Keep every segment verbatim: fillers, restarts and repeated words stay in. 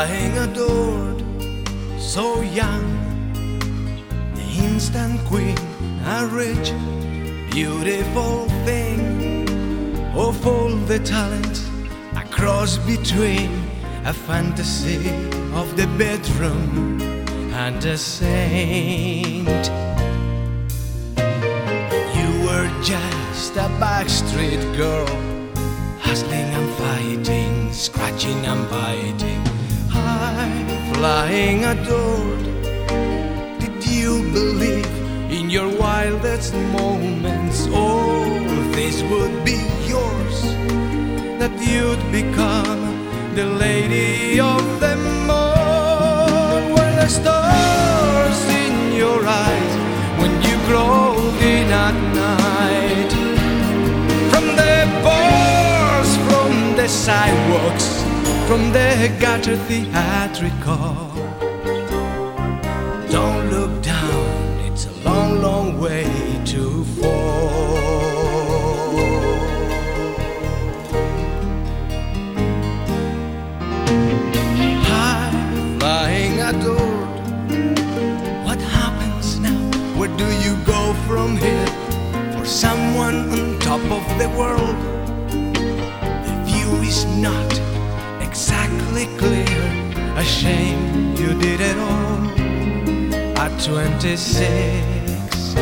flying adored, so young, the instant queen, a rich, beautiful thing of all the talents, a cross between a fantasy of the bedroom and a saint. You were just a backstreet girl, hustling and fighting, scratching and biting, high flying adored. Did you believe in your wildest moments all this would be yours, that you'd become the lady of them all? Were the stars in your eyes when you crawled in at night? From the bars, from the sidewalks, from the gutter theatrical. Don't look down, it's a long, long way to fall. High flying adored, what happens now? Where do you go from here? For someone on top of the world, the view is not exactly clear. A shame you did it all at twenty-six.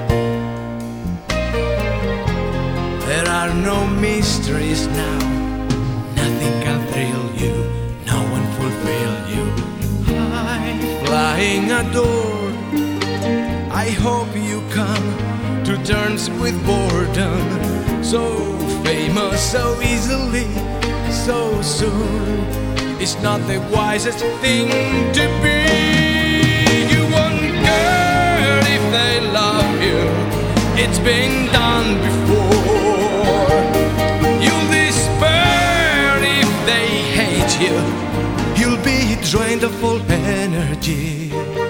There are no mysteries now, nothing can thrill you, no one fulfill you. High flying adored, I hope you come to terms with boredom. So famous so easily, so soon, it's not the wisest thing to be. You won't care if they love you, it's been done before. You'll despair if they hate you, you'll be drained of all energy.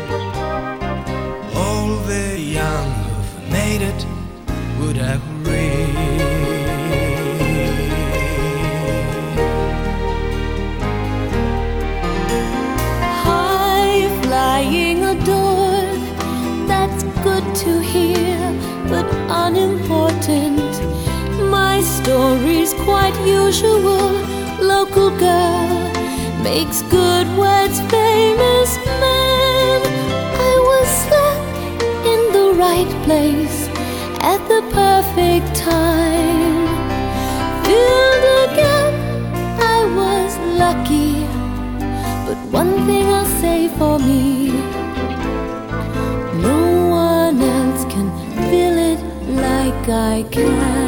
All the young who've made it would agree. Adored, that's good to hear, but unimportant. My story's quite usual. Local girl makes good words famous man. I was stuck in the right place at the perfect time. Filled again, I was lucky, but one thing I'll say for me, no one else can feel it like I can.